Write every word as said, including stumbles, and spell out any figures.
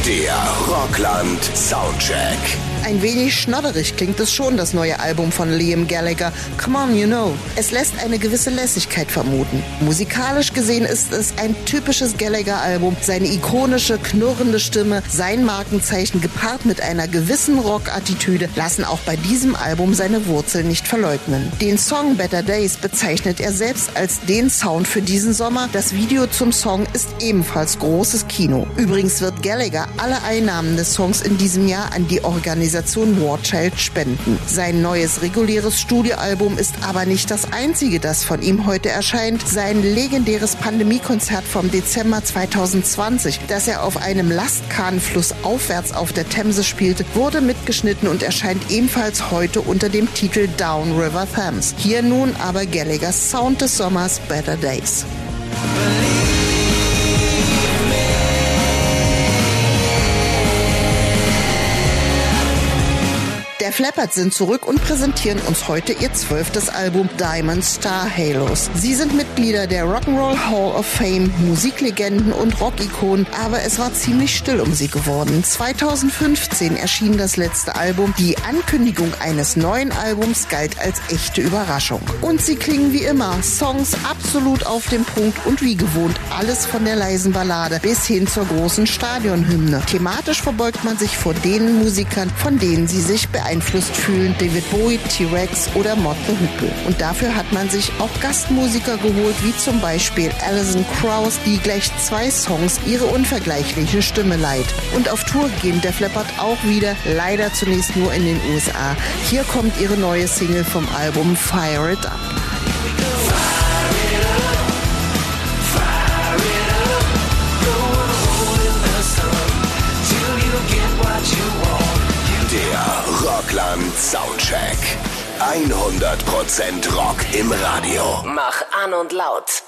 Der Rockland Soundcheck. Ein wenig schnodderig klingt es schon, das neue Album von Liam Gallagher, Come On You Know. Es lässt eine gewisse Lässigkeit vermuten. Musikalisch gesehen ist es ein typisches Gallagher-Album. Seine ikonische, knurrende Stimme, sein Markenzeichen gepaart mit einer gewissen Rock-Attitüde lassen auch bei diesem Album seine Wurzeln nicht verleugnen. Den Song Better Days bezeichnet er selbst als den Sound für diesen Sommer. Das Video zum Song ist ebenfalls großes Kino. Übrigens wird Gallagher alle Einnahmen des Songs in diesem Jahr an die Organisation War Child spenden. Sein neues reguläres Studioalbum ist aber nicht das einzige, das von ihm heute erscheint. Sein legendäres Pandemiekonzert vom Dezember zwanzig zwanzig, das er auf einem Lastkahnenfluss aufwärts auf der Themse spielte, wurde mitgeschnitten und erscheint ebenfalls heute unter dem Titel Down River Thames. Hier nun aber Gallaghers Sound des Sommers Better Days. Der Flappers sind zurück und präsentieren uns heute ihr zwölftes Album Diamond Star Halos. Sie sind Mitglieder der Rock'n'Roll Hall of Fame, Musiklegenden und Rockikonen, aber es war ziemlich still um sie geworden. zwanzig fünfzehn erschien das letzte Album. Die Ankündigung eines neuen Albums galt als echte Überraschung. Und sie klingen wie immer, Songs absolut auf dem Punkt und wie gewohnt alles von der leisen Ballade bis hin zur großen Stadionhymne. Thematisch verbeugt man sich vor den Musikern, von denen sie sich beeinflusst fühlen, David Bowie, T-Rex oder Mott the Hoople. Und dafür hat man sich auch Gastmusiker geholt, wie zum Beispiel Alison Krauss, die gleich zwei Songs ihre unvergleichliche Stimme leiht. Und auf Tour gehen Def Leppard auch wieder, leider zunächst nur in den U S A. Hier kommt ihre neue Single vom Album Fire It Up. Rockland Soundcheck. hundert Prozent Rock im Radio. Mach an und laut.